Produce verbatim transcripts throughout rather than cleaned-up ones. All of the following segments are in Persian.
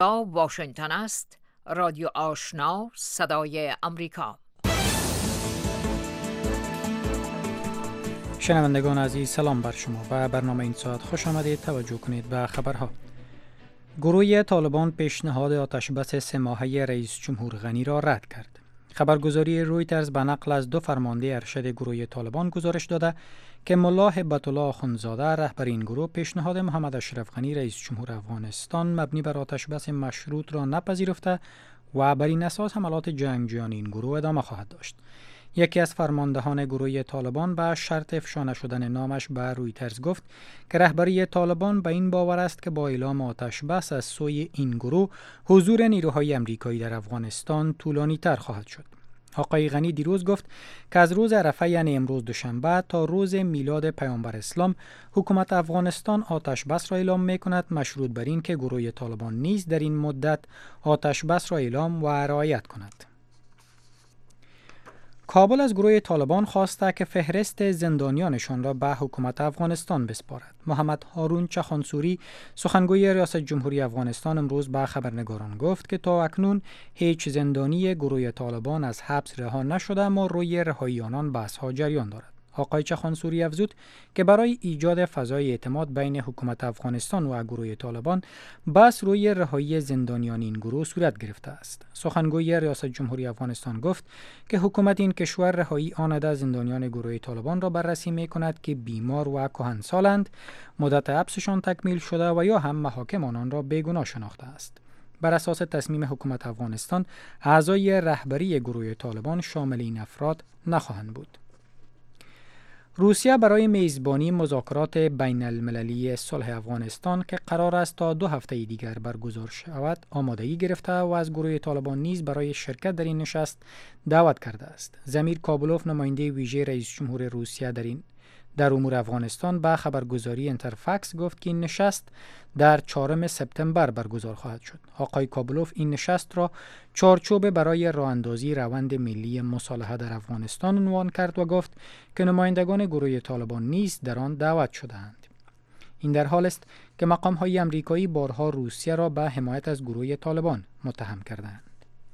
واشنگتن است. رادیو آشنا، صدای امریکا. شنوندگان عزیز، سلام بر شما. به برنامه این ساعت خوش آمدید. توجه کنید به خبرها. گروه طالبان پیشنهاد آتشبس سه ماهه رئیس جمهور غنی را رد کرد. خبرگزاری رویترز به نقل از دو فرمانده ارشد گروه طالبان گزارش داده که ملا هیبت الله آخوندزاده رهبر این گروه پیشنهاد محمد اشرف غنی رئیس جمهور افغانستان مبنی بر آتشبس مشروط را نپذیرفته و بر این اساس حملات جنگجویان این گروه ادامه خواهد داشت. یکی از فرماندهان گروه طالبان به شرط افشا نشدن نامش به رویترز گفت که رهبری طالبان به این باور است که با اعلام آتش بس از سوی این گروه حضور نیروهای امریکایی در افغانستان طولانی تر خواهد شد. آقای غنی دیروز گفت که از روز عرفه یعنی امروز دوشنبه تا روز میلاد پیامبر اسلام حکومت افغانستان آتش بس را اعلام می کند، مشروط بر این که گروه طالبان نیز در این مدت آتش بس را اعلام و رعایت کند. کابل از گروه طالبان خواسته که فهرست زندانیانشان را به حکومت افغانستان بسپارد. محمد هارون چخانسوری سخنگوی ریاست جمهوری افغانستان امروز به خبرنگاران گفت که تا اکنون هیچ زندانی گروه طالبان از حبس رها نشده اما روی رهایی آنان بحث‌ها جریان دارد. آقای چخانسوری افزود که برای ایجاد فضای اعتماد بین حکومت افغانستان و گروه طالبان بحث روی رهایی زندانیان این گروه صورت گرفته است. سخنگوی ریاست جمهوری افغانستان گفت که حکومت این کشور رهایی آنده زندانیان گروه طالبان را بررسی می کند که بیمار و کهنسالند، مدت حبسشان تکمیل شده و یا هم محاکم آنان را بیگناه شناخته است. بر اساس تصمیم حکومت افغانستان اعضای رهبری گروه طالبان شامل این افراد نخواهند بود. روسیه برای میزبانی مذاکرات بین المللی صلح افغانستان که قرار است تا دو هفته دیگر برگزار شود آمادگی گرفته و از گروه طالبان نیز برای شرکت در این نشست دعوت کرده است. زمیر کابلوف نماینده ویژه رئیس جمهور روسیه در این در امور افغانستان به خبرگزاری انترفکس گفت که این نشست در چهارم سپتامبر برگزار خواهد شد. آقای کابلوف این نشست را چارچوب برای راه اندازی روند ملی مصالحه در افغانستان عنوان کرد و گفت که نمایندگان گروه طالبان نیز در آن دعوت شده‌اند. این در حال است که مقام‌های آمریکایی بارها روسیه را به حمایت از گروه طالبان متهم کردند.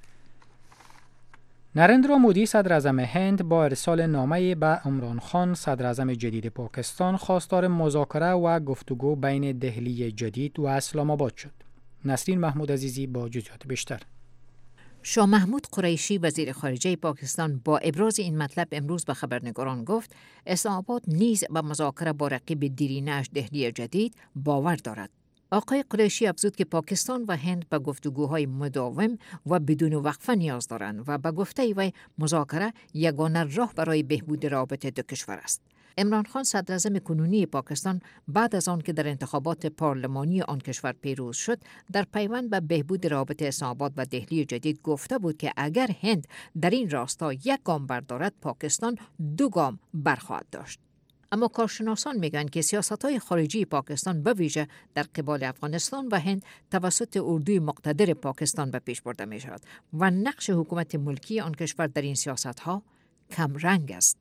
نریندرا مودی صدر اعظم هند با ارسال نامه به عمران خان صدر اعظم جدید پاکستان خواستار مذاکره و گفتگو بین دهلی جدید و اسلام آباد شد. نسرین محمود عزیزی با جزئیات بیشتر. شاه محمود قریشی وزیر خارجه پاکستان با ابراز این مطلب امروز به خبرنگاران گفت اسلام آباد نیز به مذاکره با رقیب دیرینه‌اش دهلی جدید باور دارد. آقای قریشی افزود که پاکستان و هند به گفتگوهای مداوم و بدون وقفه نیاز دارند و به گفته وی مذاکره یگانه راه برای بهبود روابط دو کشور است. عمران خان صدر اعظم کنونی پاکستان بعد از آن که در انتخابات پارلمانی آن کشور پیروز شد در پیوند به بهبود روابط اسلام آباد و دهلی جدید گفته بود که اگر هند در این راستا یک گام بردارد پاکستان دو گام برخواهد داشت. اما کارشناسان میگن که سیاست‌های خارجی پاکستان به ویژه در قبال افغانستان و هند توسط اردوی مقتدر پاکستان به پیش برده می شود و نقش حکومت ملکی آن کشور در این سیاست‌ها کم رنگ است.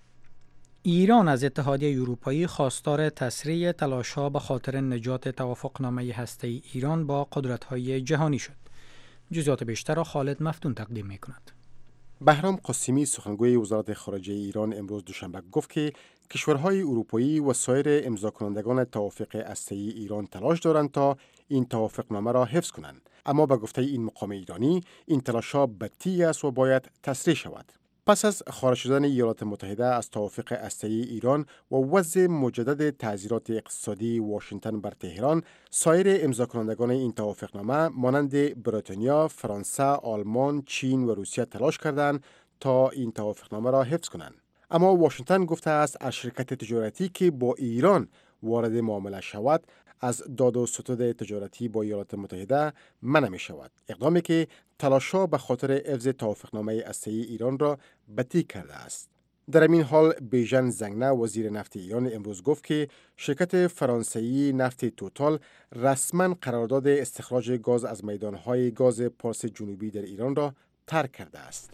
ایران از اتحادیه اروپایی خواستار تسریع تلاش‌ها به خاطر نجات توافقنامه هسته‌ای ایران با قدرت‌های جهانی شد. جزئیات بیشتر را خالد مفتون تقدیم می‌کند. بهرام قاسمی سخنگوی وزارت خارجه ایران امروز دوشنبه گفت که کشورهای اروپایی و سایر امضاکنندگان توافق هسته‌ای ایران تلاش دارند تا این توافقنامه را حفظ کنند، اما به گفته این مقام ایرانی این تلاش‌ها بدتی‌ای است و باید تسریع شود. پس از خارج شدن ایالات متحده از توافق هسته‌ای ایران و وضع مجدد تعزیرات اقتصادی واشنگتن بر تهران، سایر امضاکنندگان این توافقنامه مانند بریتانیا، فرانسه، آلمان، چین و روسیه تلاش کردند تا این توافقنامه را حفظ کنند. اما واشنگتن گفته است از شرکت تجارتی که با ایران وارد معامله شود از داد و ستد تجارتی با ایالات متحده منع می شود. اقدامی که تلاش‌ها به خاطر حفظ توافقنامه هسته‌ای ایران را بدتر کرده است. در این حال بیژن زنگنه وزیر نفت ایران امروز گفت که شرکت فرانسوی نفت توتال رسما قرارداد استخراج گاز از میدانهای گاز پارس جنوبی در ایران را ترک کرده است.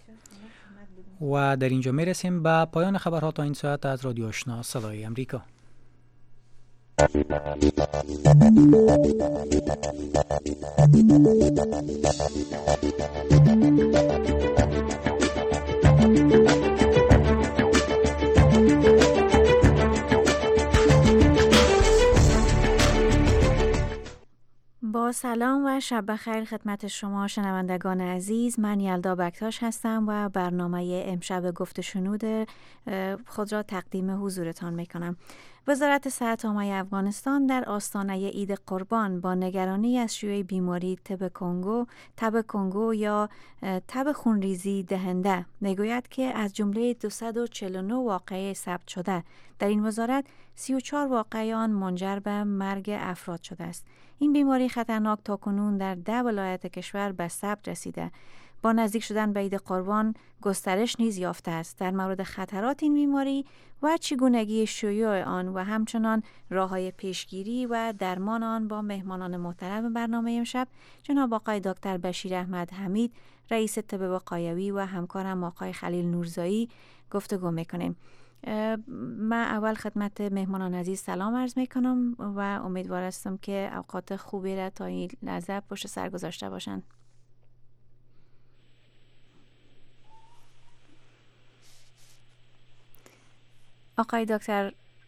و در اینجا می رسیم به پایان خبرها تا این ساعت از رادیو آشنا صدای امریکا. با سلام و شب بخیر خدمت شما شنوندگان عزیز. من یلدا بکتاش هستم و برنامه امشب گفت و شنود خود را تقدیم حضورتان میکنم. وزارت صحت عامه افغانستان در آستانه عید قربان با نگرانی از شیوع بیماری تب کنگو، تب کنگو یا تب خونریزی دهنده میگوید که از جمله دویست و چهل و نه واقعه ثبت شده در این وزارت سی و چهار واقعه آن منجر به مرگ افراد شده است. این بیماری خطرناک تاکنون در ده ولایت کشور به ثبت رسیده. با نزدیک شدن به عید قربان گسترش نیز یافته است. در مورد خطرات این بیماری و چگونگی شیوع آن و همچنان راه‌های پیشگیری و درمان آن با مهمانان محترم برنامه امشب جناب آقای دکتر بشیر احمد حمید رئیس طب وقایوی و همکارم آقای خلیل نورزایی گفتگو میکنیم. من اول خدمت مهمانان عزیز سلام عرض میکنم و امیدوار هستم که اوقات خوبی را تا این لحظه پشت سر گذاشته باشند. آقای دکتر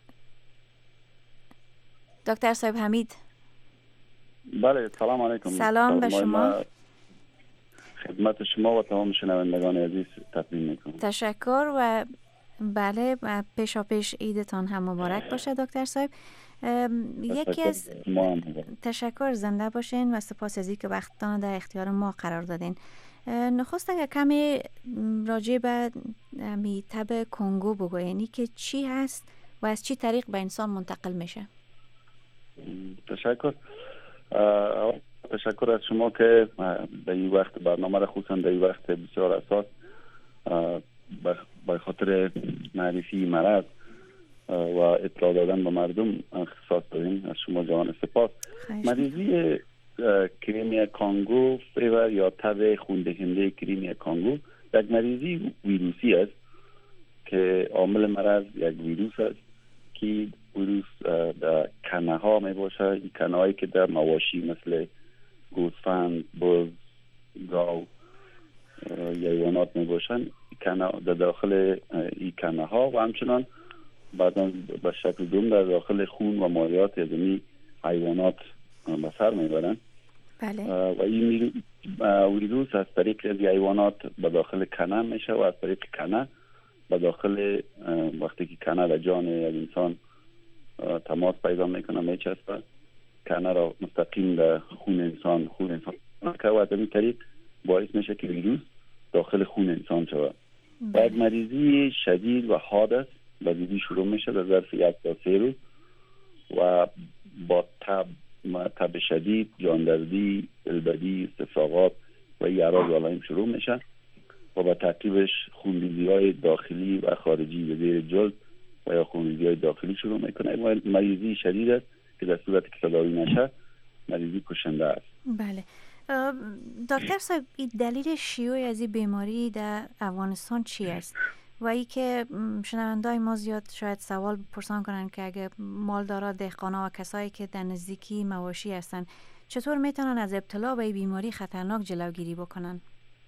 دکتر صاحب حمید. بله سلام علیکم. سلام به شما. خدمت شما و تمام شنوندگان عزیز تقدیم میکنم. تشکر و بله پیشا پیش عیدتان هم مبارک باشه دکتر صاحب. یکی از تشکر، زنده باشین و سپاس از اینکه وقتتان در اختیار ما قرار دادین. نخست اگر کمی راجع به تب کنگو بگوین که چی هست و از چی طریق به انسان منتقل میشه؟ تشکر. تشکر از شما که در این وقت برنامه را خصوصا در این وقت بسیار اساس به خاطر معرفی مرض و اطلاع دادن به مردم اختصاص دادین. از شما جوان سپاس. مریضی کریمیا کانگو فیور یا تب خوندهنده کریمیا کانگو یک مریضی ویروسی است که عامل مرض یک ویروس است که ویروس در کنه ها می باشه. این کنه هایی که در مواشی مثل گوسفند، بز، گاو یا حیوانات می باشن کنه در داخل این کنه ها و همچنان بعدا به شکل دوم در داخل خون و مایعات از این حیوانات به سر میبرن. بله. و این ویروس از طریق از حیوانات به داخل کنه میشه و از طریق کنه به داخل وقتی که کنه در جان از انسان تماس پیدا میکنه میچسبه کنه را مستقیم در خون انسان خون انسان که و از این طریق باعث میشه که ویروس داخل خون انسان شود. و یک مریضی شدید و حاد است. بدیدی شروع میشه در ظرف یک تا سه روز و با تب تب شدید، جاندردی، دلبدی، استفراغات و یراز علائم شروع میشه و با ترتیبش خونریزی های داخلی و خارجی به زیر جلد و یا خونریزی های داخلی شروع میکنه. مریضی شدید است که در صورتی که تداوی نشه مریضی کشنده است. بله. دکتر صاحب دلیل شیوع از این بیماری در افغانستان چی است؟ و ای که شنوندای ما زیاد شاید سوال پرسان کنن که اگه مالدارا، دهقانا و کسایی که در نزدیکی مواشی هستن چطور میتونن از ابتلا به این بیماری خطرناک جلوگیری بکنن؟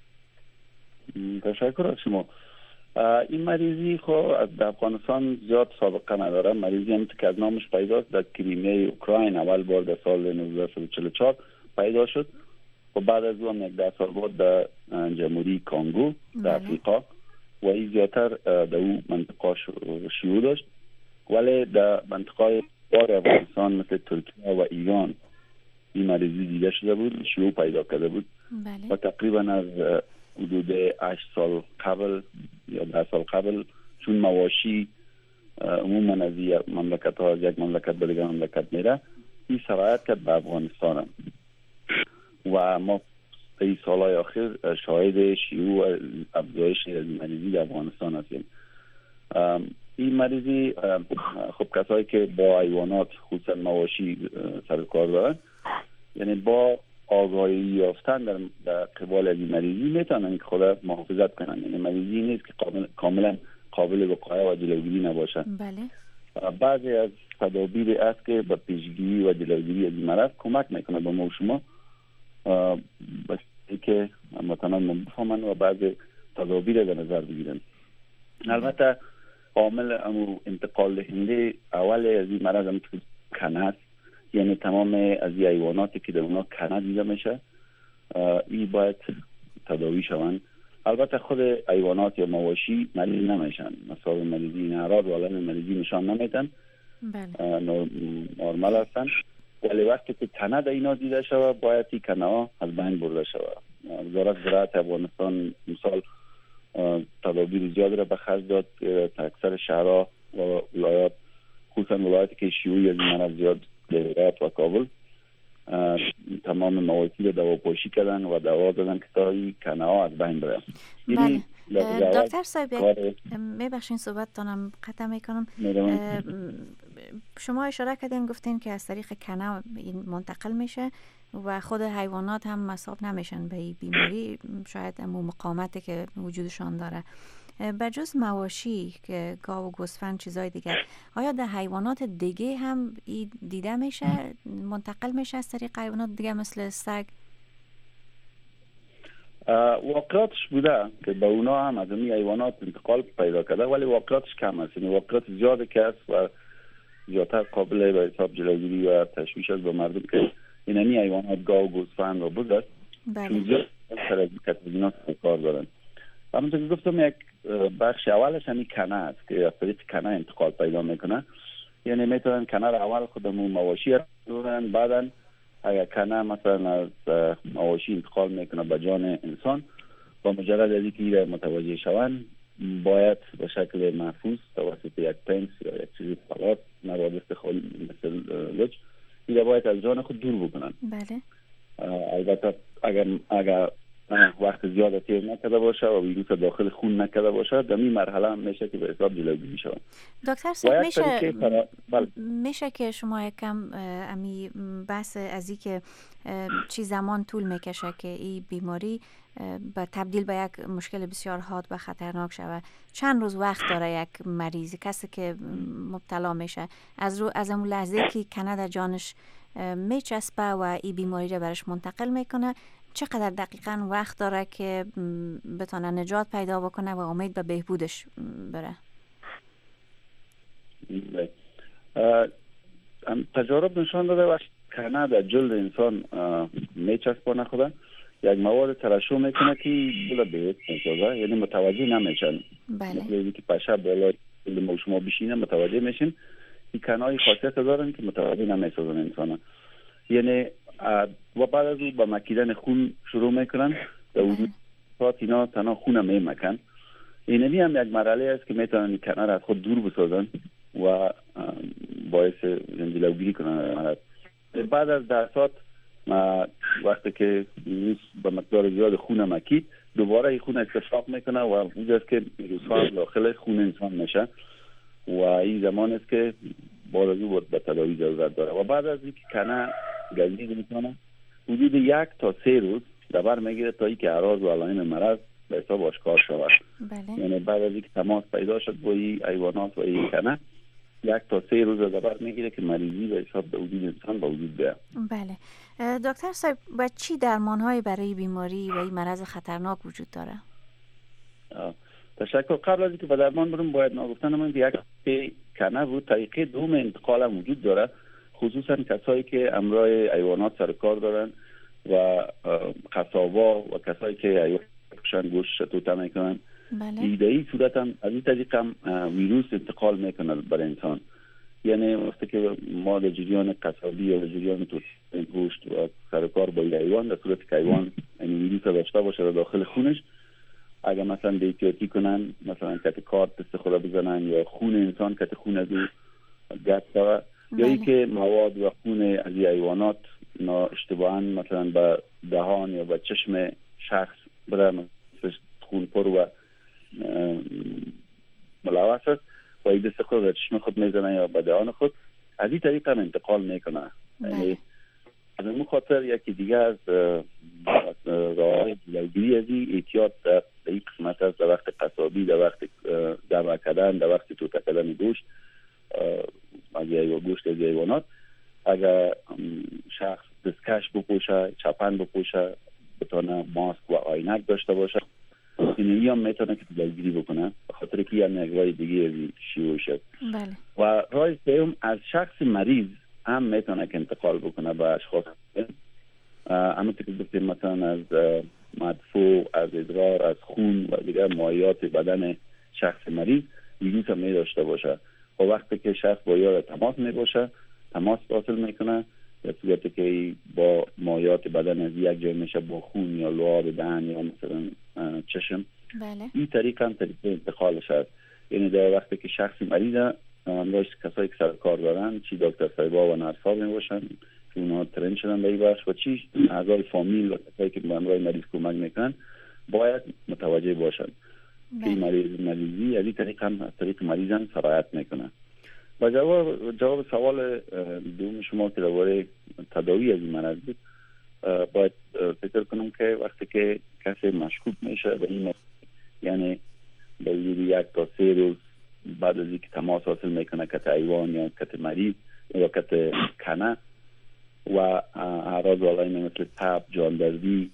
تشکر از شما. این مریضی خب در افغانستان زیاد سابقه نداره. مریضی هم که از نامش پیداست در کریمیای اوکراین اول بار در سال نوزده چهل و چهار پیدا شد و بعد از اون یک ده سال بعد در جمهوری کانگو در افریقا و این زیادتر در اون منطقه شیوع داشت، ولی در منطقه بار افغانستان مثل ترکیه و ایران این مریضی دیده شده بود، شیوع پیدا کرده بود. بله. و تقریبا از حدود هشت سال قبل یا ده سال قبل چون مواشی عموما از یک مملکت ها از یک مملکت به دیگر مملکت میره این سرایت کرد به افغانستان و ما این سالهای آخر شاهد شیوع افزایش مریضی در افغانستان هستیم. این مریضی خب کسایی که با حیوانات خصوصا مواشی سر کار دارن یعنی با آگاهی یافتن در, در قبال از این مریضی میتونن که خود محافظت کنن. یعنی مریضی نیست که کاملا قابل وقایه و جلوگیری نباشه. بله. بعضی از تدابیر است که به پیشگیری و جلوگیری از این مرض کمک میکنه به ما و شما بس که متنان بفهمن و بعضی تدابیر در نظر بگیرن. البته عامل امو انتقال دهنده اول از این مرض هم کنه است، یعنی تمام از این حیواناتی که در اونا کنه دیده میشه این باید تداوی شوند. البته خود حیوانات یا مواشی مریض نمیشن، مثلا مریضی این اعراض و علائم مریضی نشان نمیدن، نرمال هستن، ولی وقتی که کنه در اینا دیده شوه باید این کنه ها از بین برده شوه. وزارت زراعت افغانستان مثال تدابیر زیاد را به خرج داد تا اکثر شهرها و ولایات، خصوصا ولایاتی که شیوعی از این مرض زیاد در هرات و کابل، تمام مواشی را دواپاشی کردن و دوا دادن که تا این کنه ها از بین بره. بله دکتر صاحب میبخشین صحبت تانم قطع میکنم. شما اشاره کردین گفتین که از طریق کنه این منتقل میشه و خود حیوانات هم مصاب نمیشن به این بیماری، شاید امو مقاومتی که وجودشان داره. بجز مواشی که گاو و گوسفند چیزای دیگر، آیا در حیوانات دیگه هم این دیده میشه، منتقل میشه از طریق حیوانات دیگه مثل سگ؟ واقعاتش بوده که به اونا هم از این حیوانات انتقال پیدا کرده، ولی واقعاتش کم است، یعنی واقعات زیاده که است و زیادتر قابل به حساب جلوگیری و تشویش است به مردم که این همی حیوانات گاو و گوسفند و بود است چون زیاد سر از کتبینا کار دارن. همونطور که گفتم یک بخش اولش همی کنه است که از طریق کنه انتقال پیدا میکنه، یعنی میتونن کنه را اول خودمون مواشی دارن، بعدا اگر کنه مثلا از مواشی انتقال میکنه به جان انسان، با مجرد از اینکه متوجه شوند باید به شکل محفوظ توسط یک پنس یا یک چیزی پلات مواد استخوان مثل لج این باید از جان خود دور بکنن. بله. البته اگر اگر وقت زیاد تیر نکرده باشه و ویروس داخل خون نکرده باشه در این مرحله هم میشه که به حساب جلوگیری شود. دکتر صاحب میشه بله. میشه که شما یکم امی بحث از این که چی زمان طول میکشه که این بیماری به تبدیل به یک مشکل بسیار حاد و خطرناک شود؟ چند روز وقت داره یک مریض کسی که مبتلا میشه از رو از اون لحظه که کنه در جانش میچسبه و این بیماری رو برش منتقل میکنه چقدر دقیقاً وقت داره که بتونه نجات پیدا بکنه و امید به بهبودش بره؟ تجارب نشان داده و کنه در جلد انسان میچسبانه خدا یک مواد ترشح میکنه که جلد بهت میسازه، یعنی متوجه نمیشن. بله. مثل که پشه بالا جلد ما شما بشینه متوجه میشین، این کنه های خاصیت دارن که متوجه نمیسازن انسان، یعنی و بعد از او با مکیدن خون شروع میکنن در وجود ساعت اینا تنها خون میمکن. اینمی هم یک مرحله است که میتونن این کنه را از خود دور بسازن و باعث جلوگیری کنن. بعد از ده ساعت وقتی که ویروس به مقدار زیاد خون مکید دوباره این خون استفراغ میکنه و اونجاست که ویروس ها داخل خون انسان میشه و این زمان است که بعد از او به تداوی ضرورت داره. و بعد از اینکه کنه گزیده میکنه حدود یک تا سه روز دبر میگیره تا اینکه اعراض و علائم مرض به حساب آشکار شود. بله. یعنی بعد از اینکه تماس پیدا شد با این حیوانات و این کنه یک تا سه روز دبر میگیره که مریضی به حساب به وجود انسان به وجود بیاد. بله. دکتر صاحب و چی درمانهایی برای بیماری و این مرض خطرناک وجود داره؟ تشکر. قبل از اینکه به درمان برم باید نگفتن من یک که کنه بود طریقه دوم انتقال هم وجود داره، خصوصا کسایی که امراض حیوانات سر کار دارن و قصابا و کسایی که حیوانات گوشت شتوته میکنن. بله. ایدهی صورت هم از این طریق هم ویروس انتقال میکنه بر انسان، یعنی وقتی که ما در جریان قصابی یا در جریان گوشت و سر کار با حیوان در صورت که حیوان این ویروس داشته باشه داخل خونش، اگر مثلا بی‌احتیاطی کنن مثلا کت کارت استفاده بزنن یا خون انسان کت خون از او گرد شود یا اینکه مواد و خون از حیوانات اشتباهاً مثلا به دهان یا به چشم شخص بره مثل خون پر و ملوث است و این دست خود به چشم خود میزنه یا به دهان خود، از این طریق هم انتقال میکنه. یعنی از این خاطر یکی دیگه از راه جلوگیری از این احتیاط در این قسمت است، در وقت قصابی، در وقت دم کردن، در وقت توته کردن گوشت دهن بپوشه، بتونه ماسک و عینک داشته باشه. این هم میتونه که جلوگیری بکنه، به خاطر که یه یک راه دیگه از شیوع شد. بله. و راه سوم از شخص مریض هم میتونه که انتقال بکنه به اشخاص. اما که گفتیم مثلا از مدفوع، از ادرار، از خون و دیگر مایعات بدن شخص مریض ویروس هم می داشته باشه. و وقتی که شخص با یار تماس می باشه، تماس حاصل میکنه، در صورتی که با مایعات بدن از یک جای میشه با خون یا لعاب دهن یا مثلا چشم. بله. این طریق هم طریق انتقالش هست. یعنی در وقتی که شخص مریضه، همراهش کسایی که سر کار دارن، چی دکتر صاحبا و نرسا می باشن که اونها ترین شدن به این بخش، و چی اعضای فامیل و کسایی که به همراه مریض کمک میکنن باید متوجه باشن که این مریض مریضی از این طریق هم از طریق مریض هم سرایت میکنه. و جواب جواب سوال دوم شما که درباره تداوی از این مرض بود، باید فکر کنم که وقتی که کسی مشکوک میشه به این، یعنی به یک تا سه روز بعد از اینکه تماس حاصل میکنه کت حیوان یا کت مریض یا کت کنه و اعراض علائم مثل تب، جاندردی،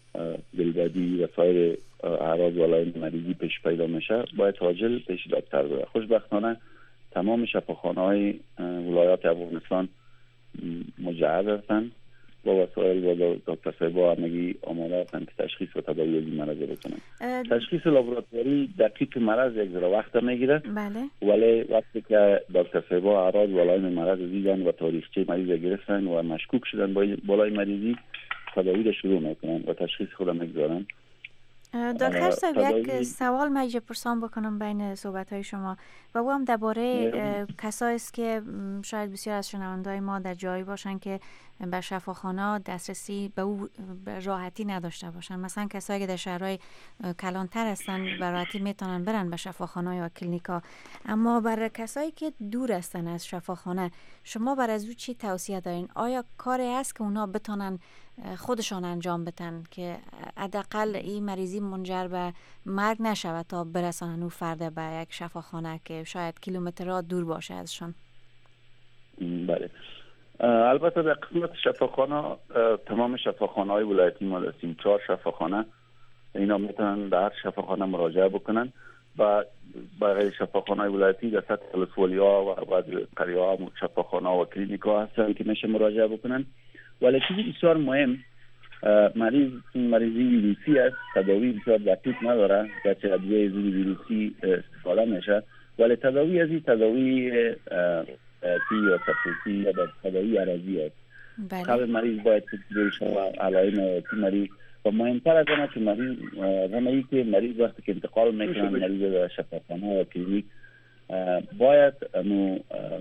دلبدی و سایر اعراض علائم مریضی پیش پیدا میشه، باید عاجل پیش دکتر بره. خوشبختانه تمام شفاخانه‌های ولایات افغانستان مجهز هستند با وسایل و دکتر صاحبا همگی آماده هستند که تشخیص و تداوی این مرض بکنن. تشخیص لابراتواری دقیق مرض یک ذره وقت میگیره. بله. ولی وقتی که دکتر صاحبا اعراض و علائم مرض دیدن و تاریخچه مریض گرفتن و مشکوک شدن با بالای مریضی، تداوی را شروع میکنن و تشخیص خود میگذارن. دکتر صاحب، یک سوال میجه پرسان بکنم بین صحبت های شما و او هم درباره کسایی است که شاید بسیار از شنونده‌های ما در جایی باشن که به شفاخانه دسترسی به او راحتی نداشته باشن. مثلا کسایی که در شهرهای کلانتر هستن به راحتی میتونن برن به شفاخانه یا کلینیکا، اما برای کسایی که دور هستن از شفاخانه، شما برای از او چی توصیه دارین؟ آیا کاری هست که اونا بتونن خودشان انجام بدن که حداقل این مریضی منجر به مرگ نشود تا برسانن او فرد به یک شفاخانه که شاید کیلومترها دور باشه ازشان؟ بله، البته در قسمت شفاخانه، تمام شفاخانه های ولایتی ما دستیم چهار شفاخانه، اینا میتونن در شفاخانه مراجعه بکنن و برای شفاخانه های ولایتی در سطح ولسوالی ها و بعض قریه ها شفاخانه و کلینیک ها هستن که میشه مراجعه بکنن. ولی چیزی بسیار مهم، مریض مریضی ویروسی است، تداوی بسیار دقیق نداره، گرچه ادویه ضد ویروسی استفاده میشه، ولی تداوی از این تداوی تی یا تفصیلی یا تداوی عرضی است. قبل مریض باید تدریش و علائم تی مریض و مهمتر از آنها که مریض همه ای که مریض وقتی که انتقال میکنن مریض در شفاخانه و کلینیک باید انو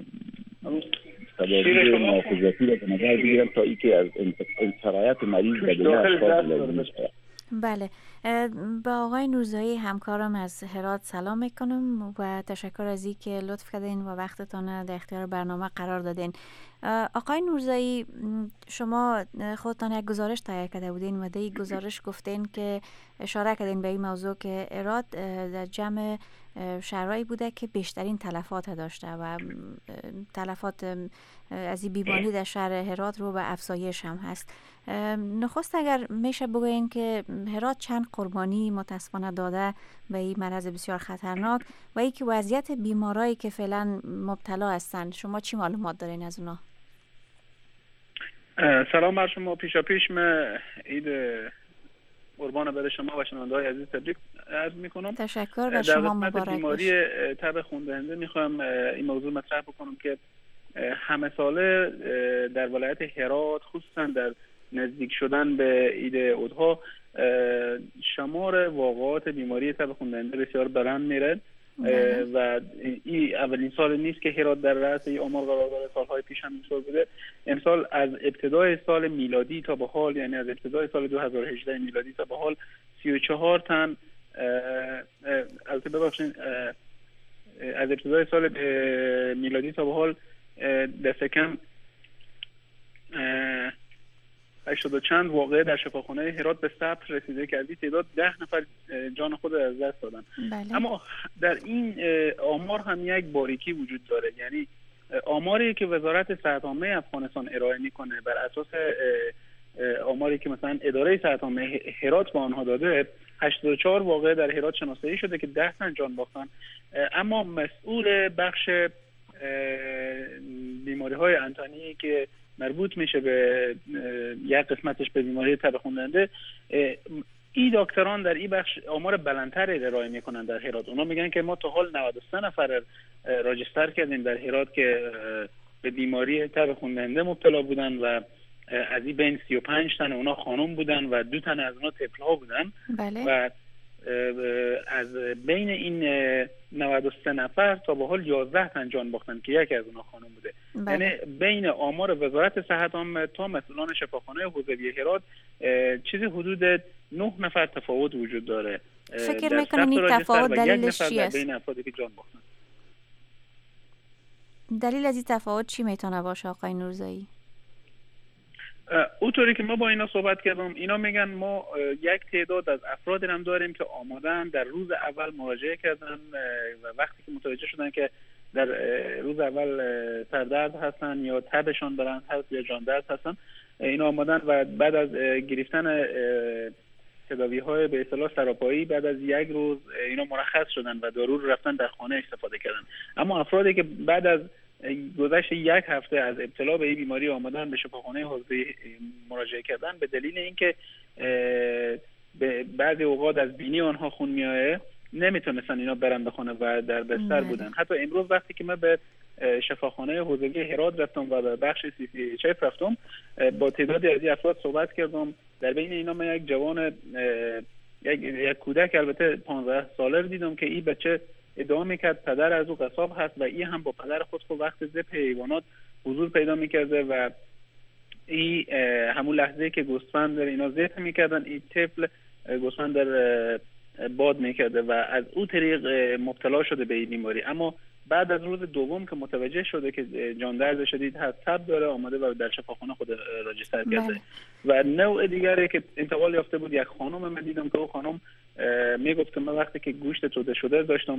تداوی محافظتی را به نظر بگیرن تا ای که از سرایت مریض به دیگه اشخاص لازم میشه. بله، با آقای نورزایی همکارم از هرات سلام میکنم و تشکر از این که لطف کردین و وقتتان در اختیار برنامه قرار دادین. آقای نورزایی، شما خودتان یک گزارش تهیه کرده بودین و در این گزارش گفتین که اشاره کردین به این موضوع که هرات در جمع شهرهایی بوده که بیشترین تلفات داشته و تلفات از این بیماری در شهر هرات رو به افزایش هم هست. نخست اگر میشه بگوین که هرات چند قربانی متاسفانه داده به این مرض بسیار خطرناک و ای که وضعیت بیمارایی که فعلا مبتلا هستند، شما چی معلومات دارین از اونا؟ سلام بر شما. پیشا پیش من عید قربان بر شما و شنونده‌های عزیز تبریک عرض میکنم. تشکر و شما مبارک. در بیماری تب خون میخوام این موضوع مطرح بکنم که همه ساله در ولایت هرات خصوصا در نزدیک شدن به عید اضحی شمار واقعات بیماری تب خون دهنده بسیار بلند میره و این اولین سال نیست که هرات در رأس این آمار قرار داره. سالهای پیش هم اینطور بوده. امسال از ابتدای سال میلادی تا به حال، یعنی از ابتدای سال دو هزار و هجده میلادی تا به حال سی و چهار تن البته ببخشید از ابتدای سال میلادی تا به حال دست کم هشتاد و چند واقعه در شفاخانه هرات به ثبت رسیده که از این تعداد ده نفر جان خود از دست دادن. بله. اما در این آمار هم یک باریکی وجود داره، یعنی آماری که وزارت صحت عامه افغانستان ارائه میکنه بر اساس آماری که مثلا اداره صحت عامه هرات با آنها داده، هشتاد و چهار واقعه در هرات شناسایی شده که ده تن جان باختن. اما مسئول بخش بیماری های انتانی که مربوط میشه به یک قسمتش به بیماری تب خون دهنده، این دکتران در این بخش آمار بلندتر ارائه میکنن در هرات. اونا میگن که ما تا حال نود و سه نفر راجستر کردیم در هرات که به بیماری تب خون دهنده مبتلا بودن و از این بین سی و پنج تن اونا خانم بودن و دو تن از اونا طفل‌ها بودن. بله. و از بین این نود و سه نفر تا به حال یازده تن جان باختن که یکی از اونا خانم بوده. بله. یعنی بین آمار وزارت صحت عامه تا مسئولان شفاخانه حوزوی هرات چیزی حدود نه نفر تفاوت وجود داره. فکر میکنین این تفاوت دلیلش چی است؟ بین افرادی که جان باختن. دلیل از این تفاوت چی میتونه باشه آقای نورزایی؟ اونطوری که ما با اینا صحبت کردم، اینا میگن ما یک تعداد از افراد هم داریم که آمادن در روز اول مراجعه کردن و وقتی که متوجه شدن که در روز اول سردرد هستن یا تبشان بلند هست یا جان درد هستن، اینا آمادن و بعد از گرفتن تداوی های به اصطلاح سراپایی بعد از یک روز اینا مرخص شدن و دارو رو رفتن در خانه استفاده کردن. اما افرادی که بعد از گذشت یک هفته از ابتلا به این بیماری آمدن به شفاخانه حوزه مراجعه کردن، به دلیل اینکه به بعضی اوقات از بینی آنها خون میایه نمیتونستن اینا برن به خانه و در بستر بودن. حتی امروز وقتی که من به شفاخانه حوزه هرات رفتم و به بخش سی سی اچ اف رفتم، با تعدادی از این افراد صحبت کردم. در بین اینا من یک جوان یک یک کودک البته پانزده ساله دیدم که این بچه ادعا میکرد پدر از او قصاب هست و این هم با پدر خود خود وقت ذبح حیوانات حضور پیدا میکرده و این همون لحظه که گوسفند در اینا ذبح میکردن این طفل گوسفند در باد میکرده و از او طریق مبتلا شده به این بیماری. اما بعد از روز دوم که متوجه شده که جان درد شدید هست، تب داره، آمده و در شفاخانه خود راجستر کرده. و نوع دیگری که انتقال یافته بود یک خانم من دیدم که او خانم میگفت که من وقتی که گوشت توده شده داشتم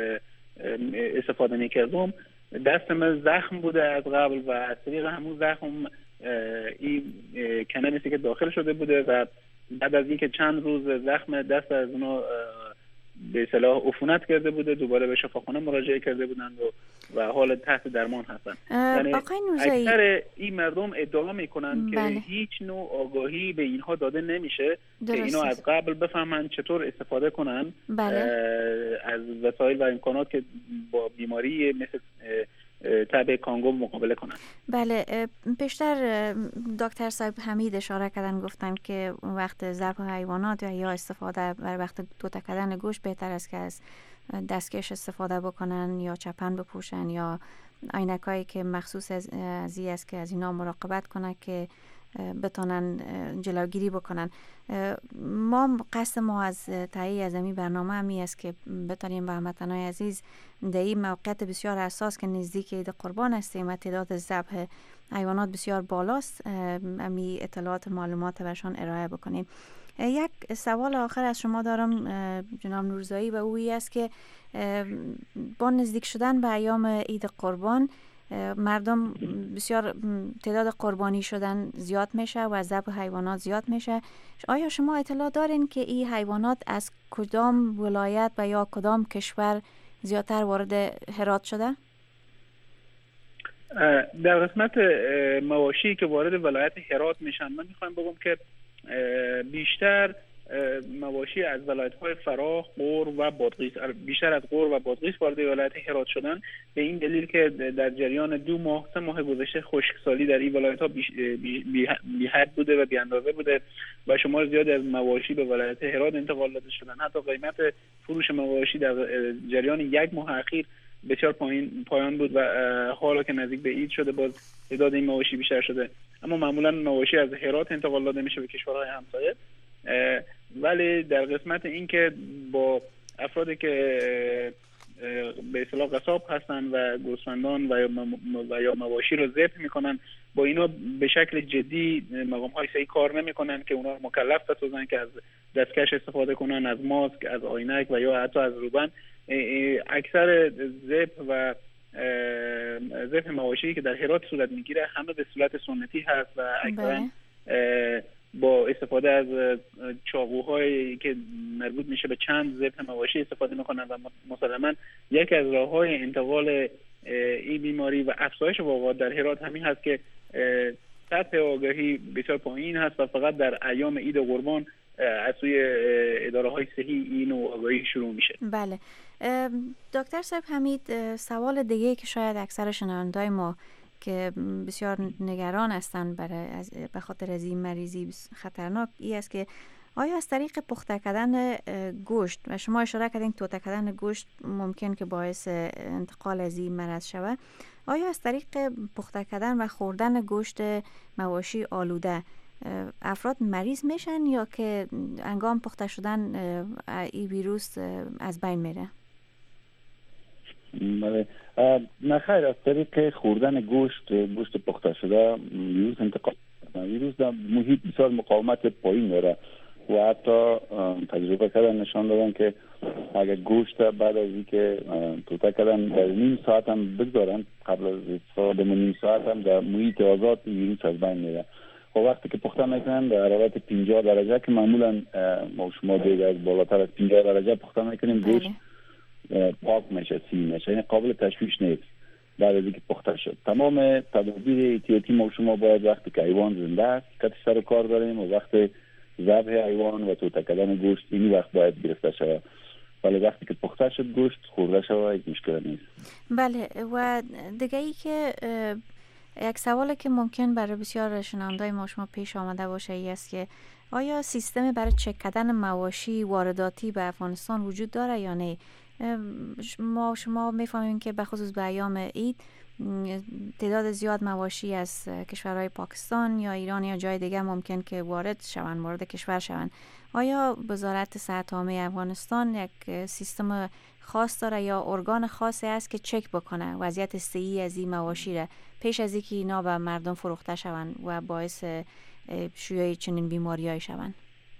استفاده میکردم، دست من زخم بوده از قبل و از طریق همون زخم این کنه مثل که داخل شده بوده و بعد از اینکه چند روز زخم دست از اونا به اصطلاح عفونت کرده بوده دوباره به شفاخانه مراجعه کرده بودن و, و حال تحت درمان هستن. یعنی اکثر این مردم ادعا میکنن که بله. هیچ نوع آگاهی به اینها داده نمیشه که اینا از قبل بفهمن چطور استفاده کنن بله. از وسایل و امکانات که با بیماری مثل تب کانگو مقابله کنن. بله، پیشتر دکتر صاحب حمید اشاره کردن، گفتن که وقت ذبح حیوانات یا استفاده بر وقت دوتا کردن گوشت بهتر است که از دستکش استفاده بکنن یا چپن بپوشن یا عینکایی که مخصوص از این است که از اینا مراقبت کنن که بتونن جلوگیری بکنن. ما قصد ما از تهیه از این برنامه همی است که بتونیم به هموطنان عزیز در این موقعیت بسیار حساس که نزدیک عید قربان هستیم و تعداد ذبح حیوانات بسیار بالاست، امی اطلاعات معلومات برشان ارائه بکنیم. یک سوال آخر از شما دارم جناب نورزایی و اویی است که با نزدیک شدن به ایام عید قربان مردم بسیار تعداد قربانی شدن زیاد میشه و ذبح حیوانات زیاد میشه. آیا شما اطلاع دارین که این حیوانات از کدام ولایت و یا کدام کشور زیادتر وارد هرات شده؟ در قسمت مواشی که وارد ولایت هرات میشن، من میخوام بگم که بیشتر مواشی از ولایت‌های فراه، غور و بادغیس، بیشتر از غور و بادغیس وارد ولایت هرات شدن به این دلیل که در جریان دو ماه سه ماه گذشته خشکسالی در این ولایت‌ها بی حد بوده و بی اندازه بوده و شمار زیادی از مواشی به ولایت هرات انتقال داده شدن. حتی قیمت فروش مواشی در جریان یک ماه اخیر بسیار پایین پایان بود و حالا که نزدیک به عید شده باز تعداد این مواشی بیشتر شده. اما معمولا مواشی از هرات انتقال داده میشه به کشورهای همسایه. ولی در قسمت این که با افرادی که به اصطلاح قصاب هستن و گوسفندان و یا و یا مواشی رو ذبح میکنن، با اینا به شکل جدی مقام های صحی کار نمیکنن که اونا مکلف بسازن که از دستکش استفاده کنن، از ماسک، از آینک و یا حتی از روبن. اکثر ذبح و ذبح مواشی که در هرات صورت میگیره همه به صورت سنتی هست و اکثرا با استفاده از چاقوهایی که مربوط میشه به چند ذبح مواشی استفاده میکنن و مسلما یکی از راههای انتقال این بیماری و افزایش وبا در هرات همین هست که سطح آگاهی بسیار پایین هست و فقط در ایام عید قربان از سوی اداره های صحی این نوع آگاهی شروع میشه. بله دکتر صاحب حمید، سوال دیگه که شاید اکثر شنوندای ما که بسیار نگران هستند برای به خاطر از این مریضی خطرناک ای است که آیا از طریق پخته کردن گوشت و شما اشاره کردین پخته کردن گوشت ممکن که باعث انتقال از این مرض شود، آیا از طریق پخته کردن و خوردن گوشت مواشی آلوده افراد مریض میشن یا که انگام پخته شدن این ویروس از بین میره؟ بله نه خیر، از طریق خوردن گوشت گوشت پخته شده ویروس انتقال ویروس در محیط بسیار مقاومت پایین داره و حتی تجربه کردن نشان دادن که اگر گوشت بعد از اینکه پخته کردن در نیم ساعت هم بگذارن قبل از استفاده نیم ساعت هم در محیط آزاد ویروس از بین میره. و وقتی که پخته میکنن در حرارت پنجاه درجه که معمولا ما شما دیگه از بالاتر از پنجاه درجه پخته میکنیم گوشت پاک میشه، سی میشه، یعنی قابل تشویش نیست بعد از اینکه پخته شد. تمام تدابیر احتیاطی ما شما باید وقتی که حیوان زنده است که سر کار داریم و وقتی ذبح حیوان و توته کردن گوشت این وقت باید گرفته شود، ولی وقتی که پخته شد گوشت خورده شود هیچ مشکل نیست. بله و دیگه ای که یک سوالی که ممکن برای بسیار شنوندای ما شما پیش آمده باشه ای است که آیا سیستم برای چک کردن مواشی وارداتی به افغانستان وجود داره یا نه؟ ما شما میفهمیم که به خصوص به ایام عید تعداد زیاد مواشی از کشورهای پاکستان یا ایران یا جای دیگه ممکن که وارد شوند، وارد کشور شوند. آیا وزارت صحت عامه افغانستان یک سیستم خاص داره یا ارگان خاصی است که چک بکنه وضعیت صحی از این مواشی را پیش از اینکه اینا به مردم فروخته شوند و باعث شیوع چنین بیماریایی شوند؟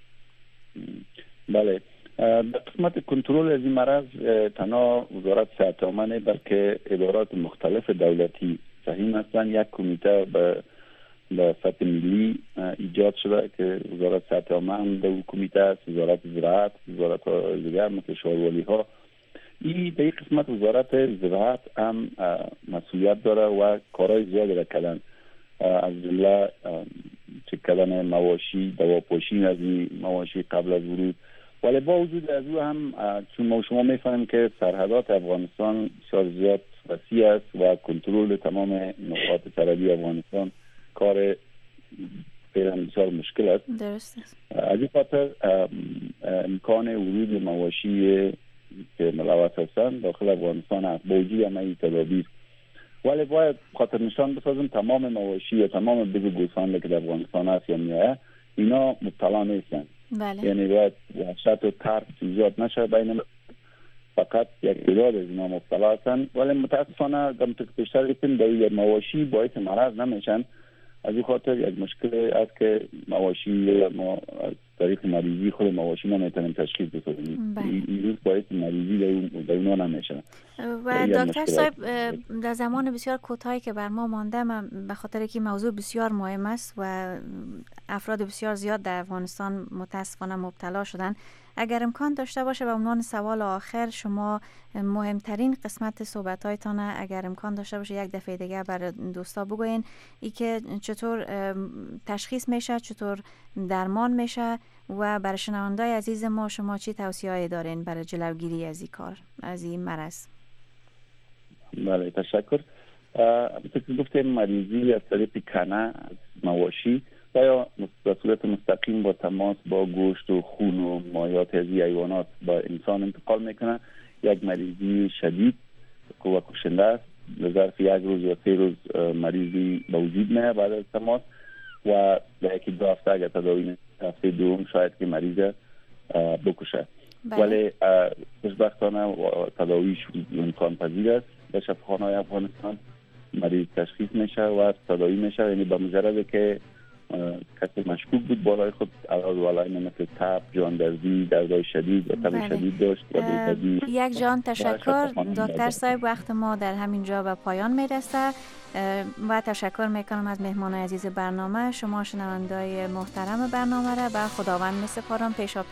بله، در قسمت کنترل از این مرض تنها وزارت صحت عامه نه بلکه ادارات مختلف دولتی سهیم هستند. یک کمیته به به سطح ملی ایجاد شده که وزارت صحت عامه هم در کمیته است، وزارت زراعت، وزارت دیگر مثل شارولی ها. این به این قسمت وزارت زراعت هم مسئولیت داره و کارهای زیادی را کردن، از جمله چک کردن مواشی، دواپوشی از این مواشی قبل از ورود. ولی با وجود از او هم چون ما شما میفهمیم که سرحدات افغانستان بسیار زیاد وسیع است و کنترل تمام نقاط سرحدی افغانستان کار فعلا بسیار مشکل است. درست است. از این خاطر امکان ورود مواشی که ملوث هستند داخل افغانستان است با وجود همه این تدابیر. ولی باید خاطر نشان بسازیم تمام مواشی یا تمام بگو گوسفند که در افغانستان هست یا میایه اینا مبتلا نیستند. بله. یعنی باید وحشت و ترس ایجاد نشه بین فقط یک تعداد از اینا مبتلا هستند، ولی متاسفانه در بیشتر قسم در مواشی باعث مرض نمیشن. از این خاطر یک مشکل است که مواشی ما از طریق مریضی خود مواشی نمیتونیم تشخیص بدیم. این روز باعث مریضی در اونا نمیشه. و دکتر صاحب در زمان بسیار کوتاهی که بر ما مانده، من به خاطر که موضوع بسیار مهم است و افراد بسیار زیاد در افغانستان متاسفانه مبتلا شدن، اگر امکان داشته باشه به عنوان سوال آخر شما مهمترین قسمت صحبت‌هایتان اگر امکان داشته باشه یک دفعه دیگه برای دوستا بگوین، ای که چطور تشخیص میشه، چطور درمان میشه و برای شنوندای عزیز ما شما چی توصیه‌ای دارین برای جلوگیری از این کار، از این مرض؟ بله تشکر. البته گفتیم مریضی از طریق کنه از مواشی یا به صورت مستقیم با تماس با گوشت و خون و مایعات از حیوانات با انسان انتقال میکنه. یک مریضی شدید و کشنده است. به ظرف یک روز یا سه روز مریضی به وجود میاد بعد از تماس و به یکی دو هفته اگر تداوی هفته دوم شاید که مریض بکشه. بله. ولی خوشبختانه تداویش امکان پذیر است. به شفاخانه‌های افغانستان مریض تشخیص میشه و تداوی میشه، یعنی به مجرد که کسی مشکوک بود بالای خود علاوه بالای مثل تب، جاندرزی، دردهای شدید و تب شدید داشت و بی‌تبی. یک جان تشکر دکتر صاحب، وقت ما در همین جا به پایان میرسه و تشکر میکنم از مهمان عزیز برنامه. شما شنوندای محترم برنامه را به خداوند میسپارم. پیشا